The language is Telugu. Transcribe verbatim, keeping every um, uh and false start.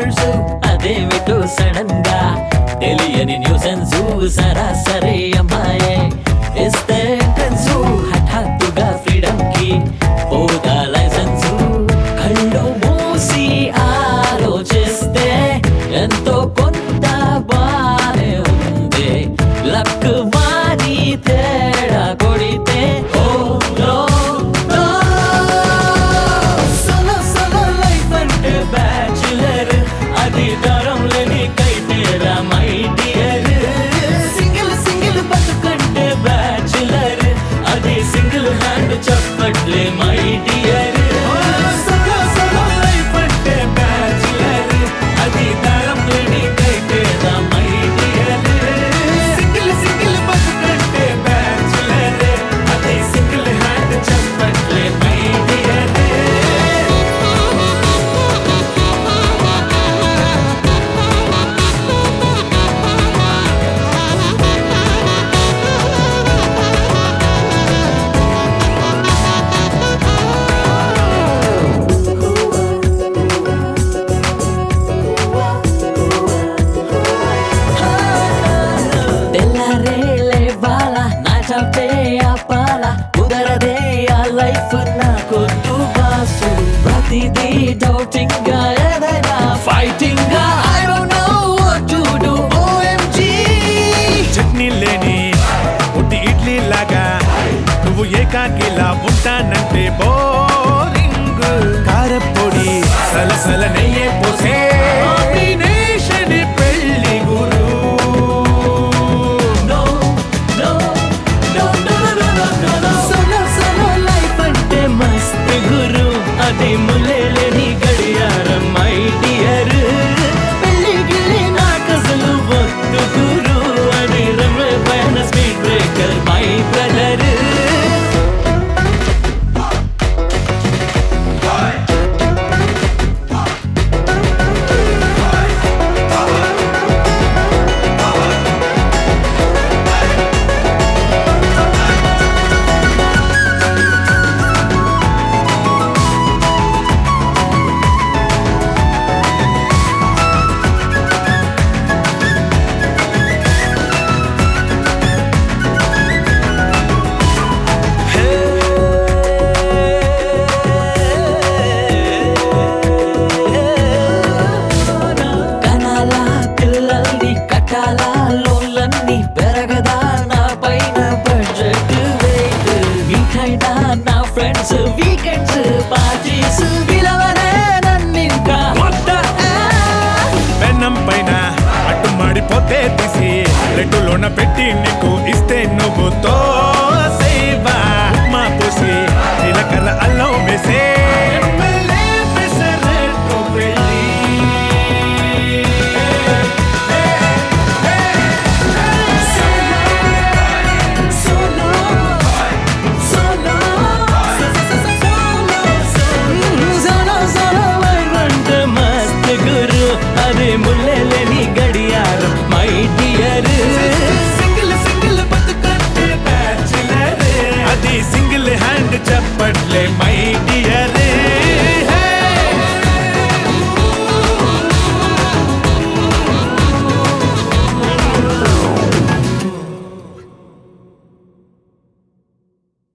రూమర్స్ అదేమిటో సడన్ గా తెలియని న్యూసెన్స్ సరాసరి అమ్మాయే ఇస్తే ఎంట్రన్స్ హఠాత్తుగా ఫ్రీడమ్ కి పోదా లైసెన్స్ కళ్ళు మూసి ఆలోచిస్తే ఎంతో కొంత బానే ఉంది లక్ మారి తేడా కొడితే oh no no solo solo life అంటే బ్యాచులర్ అది దరం లేని కైతేరా మై డియర్ సింగిల్ సింగిల్ బతుకంటే బ్యాచులర్ అది సింగిల్ హ్యాండ్ చప్పట్లే my dear solo solo life అంటే బ్యాచులర్ అది దరం లేని కైతేరా మై డియర్ సింగిల్ సింగిల్ బతుకంటే బ్యాచులర్ అది సింగిల్ హ్యాండ్ చప్పట్లే మై డియర్ తెల్లారే లేవాల నా చాపే ఆపాల కుదరదే ఆ లైఫ్ నాకొద్దు బాసు ప్రతిదీ డౌటింగ్ గా ఏదైనా ఫైటింగ్ గా I don't know what to do OMG chutney లేని ఉట్టి ఇడ్లీ లాగా నువ్వు ఏకాకిలా ఉంటానంటే బోరింగ్ కారపొడి సలసల నెయ్యే పోసే కాంబినేషన్ పెళ్లి గురు No, no, no, no, no, no, no, no. Solo, solo life అంటే మస్త్ గురు అది ములేలేని గడియారం మై డియర్ పెళ్లి గిలి నాకసలు వద్దు గురు అని రమ్మే పైన స్పీడ్ బ్రేకర్ మై బ్రదర్ కనాలా పిల్లల్ని కట్టాలా లోన్లన్నీ పెరగదా నా పైన బడ్జెట్ వెయిట్ మీకైనా నా ఫ్రెండ్స్ వీకెండ్స్ పార్టీస్ విలవనే నన్నింకా పెన్నం పైన అట్టు మాడిపోతే తీసి లెట్టులోన పెట్టి నీకు ఇస్తే నువ్వు తో సేవా మా పోసి జీలకర్ర అల్లం వేసే ఎమ్మెల్యే పెసరట్టు పెళ్ళి. Solo, solo, solo, solo life అంటే మస్త్ గురు అది ముల్లె